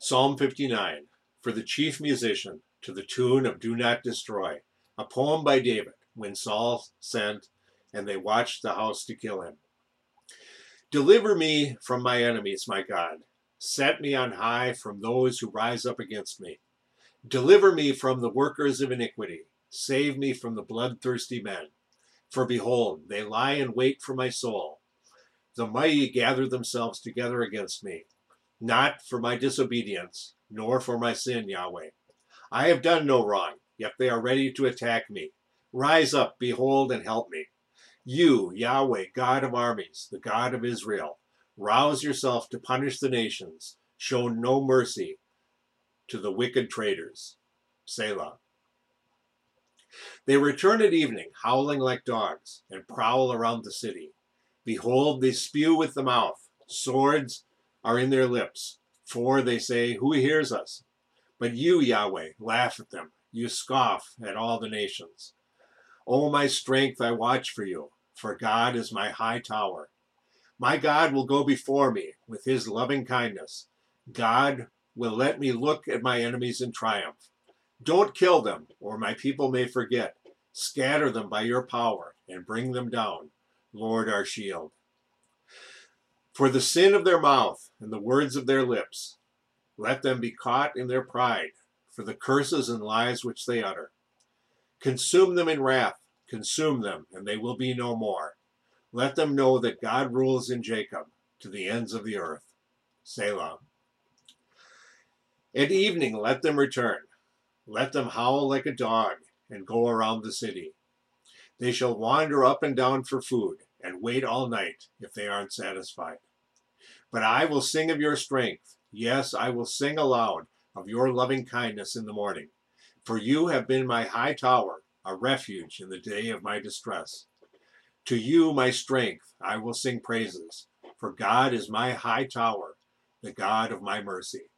Psalm 59, for the chief musician, to the tune of Do Not Destroy, a poem by David, when Saul sent, and they watched the house to kill him. Deliver me from my enemies, my God. Set me on high from those who rise up against me. Deliver me from the workers of iniquity. Save me from the bloodthirsty men. For behold, they lie in wait for my soul. The mighty gather themselves together against me. Not for my disobedience, nor for my sin, Yahweh. I have done no wrong, yet they are ready to attack me. Rise up, behold, and help me. You, Yahweh, God of armies, the God of Israel, rouse yourself to punish the nations. Show no mercy to the wicked traitors. Selah. They return at evening, howling like dogs, and prowl around the city. Behold, they spew with the mouth. Swords are in their lips. For they say, who hears us? But you, Yahweh, laugh at them. You scoff at all the nations. O my strength, I watch for you, for God is my high tower. My God will go before me with his loving kindness. God will let me look at my enemies in triumph. Don't kill them, or my people may forget. Scatter them by your power and bring them down, Lord our shield. For the sin of their mouth and the words of their lips, let them be caught in their pride, for the curses and lies which they utter. Consume them in wrath, consume them, and they will be no more. Let them know that God rules in Jacob to the ends of the earth. Selah. At evening let them return. Let them howl like a dog and go around the city. They shall wander up and down for food and wait all night if they aren't satisfied. But I will sing of your strength. Yes, I will sing aloud of your loving kindness in the morning. For you have been my high tower, a refuge in the day of my distress. To you, my strength, I will sing praises. For God is my high tower, the God of my mercy.